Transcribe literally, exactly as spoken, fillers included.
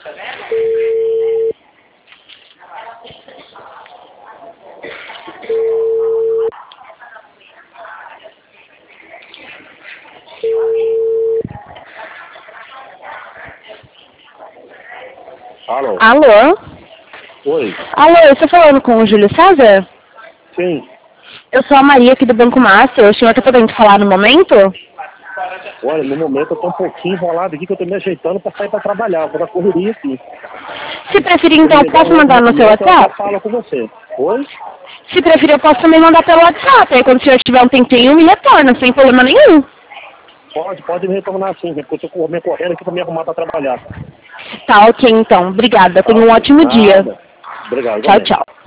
Alô? Alô? Oi? Alô, eu estou falando com o Júlio César? Sim. Eu sou a Maria aqui do Banco Master. O senhor está podendo falar no momento? Olha, no momento eu tô um pouquinho enrolado aqui, que eu tô me ajeitando pra sair pra trabalhar. Eu tô na correria aqui. Se preferir, então, Se eu me der posso um outro mandar no seu momento, eu até WhatsApp? falo com você. Oi? Se preferir, eu posso também mandar pelo WhatsApp. Aí, quando o senhor tiver um tempinho, me retorna, sem problema nenhum. Pode, pode me retornar sim, porque eu tô com- me correndo aqui pra me arrumar pra trabalhar. Tá, ok, então. Obrigada. Tá Tenha um ok. ótimo dia. Nada. Obrigado, Tchau, igualmente. tchau.